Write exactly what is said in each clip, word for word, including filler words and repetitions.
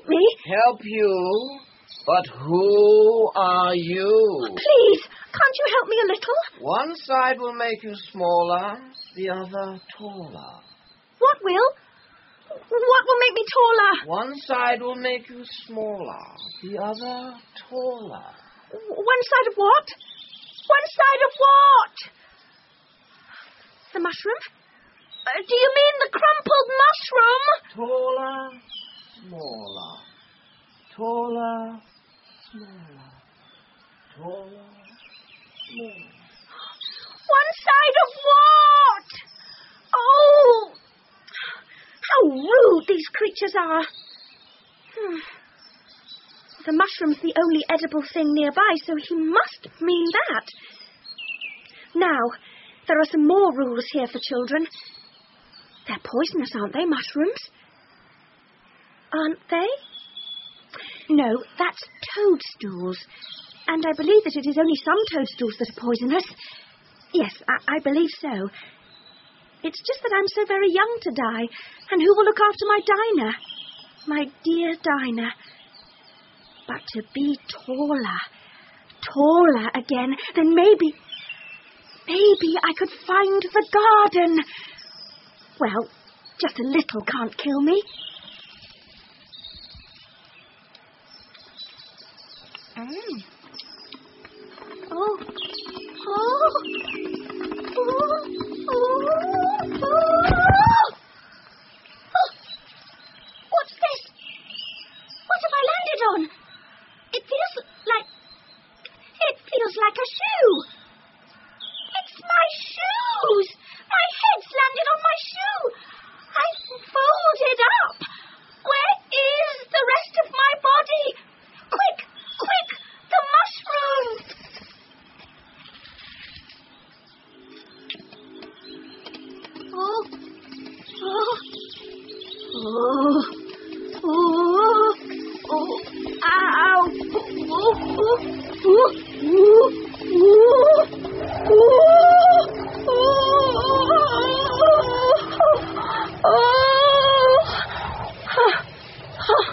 help me. Help you? But who are you? Please, can't you help me a little? One side will make you smaller, the other taller. What will? What will make me taller? One side will make you smaller, the other taller. One side of what? One side of what? The mushroom? Uh, do you mean the crumpled mushroom? Taller, smaller. Taller, smaller. Taller, smaller. One side of what? Oh, how rude these creatures are. Hmm. The mushroom's the only edible thing nearby, so he must mean that. Now, there are some more rules here for children. They're poisonous, aren't they, mushrooms? Aren't they? No, that's toadstools. And I believe that it is only some toadstools that are poisonous. Yes, I, I believe so. It's just that I'm so very young to die. And who will look after my Dinah? My dear Dinah. But to be taller, taller again, then maybe, maybe I could find the garden. Well, just a little can't kill me. Mm. Oh. Oh. Oh. Oh. Oh. What's this? What have I landed on? It feels like... It feels like a shoe. It's my shoes. My head's landed on my shoe. I folded up. Where is the rest of my body? Quick, quick, the mushroom. Oh, oh, oh, oh, oh, ow, oh, oh, oh, oh, oh,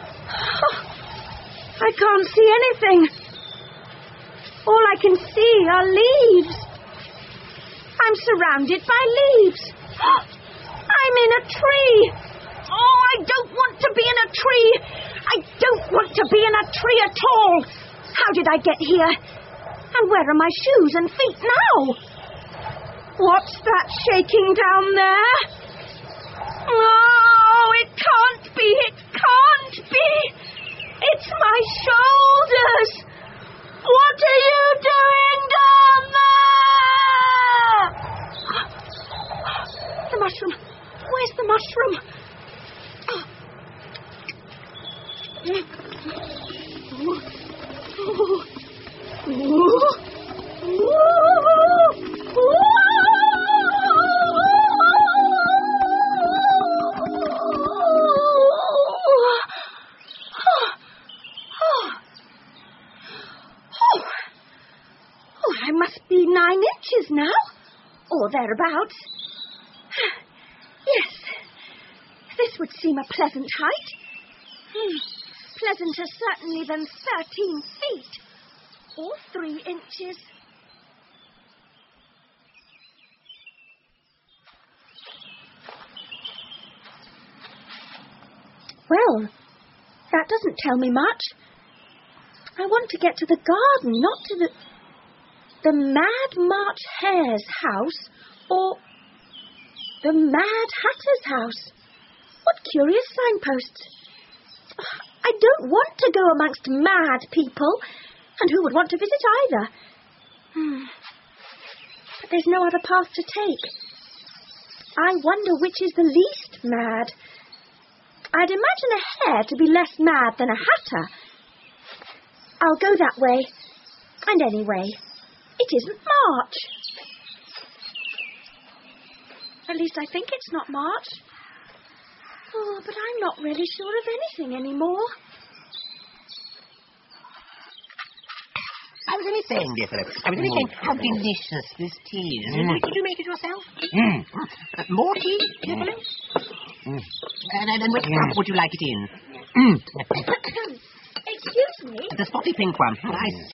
I can't see anything. All I can see are leaves. I'm surrounded by leaves. I'm in a tree. Oh, I don't want to be in a tree. I don't want to be in a tree at all. How did I get here? And where are my shoes and feet now? What's that shaking down there? Oh, it can't be. It can't be. It's my shoulders. What are you doing down there? The mushroom. Where's the mushroom? I must be nine inches now, or thereabouts. Yes, this would seem a pleasant height. Hmm. Pleasanter certainly than thirteen feet, or three inches. Well, that doesn't tell me much. I want to get to the garden, not to the... the Mad March Hare's house, or the Mad Hatter's house. What curious signposts. I don't want to go amongst mad people, and who would want to visit either? Hmm. But there's no other path to take. I wonder which is the least mad. I'd imagine a hare to be less mad than a hatter. I'll go that way. And anyway, it isn't March. At least I think it's not March. Oh, but I'm not really sure of anything anymore. I was only saying, dear Philip, I was only saying how delicious this tea is. Mm. Did you make it yourself? Mm. Uh, more tea, dear Philip? Mm. And, and, and which Mm. cup would you like it in? Mm. Excuse me. The spotty pink one. I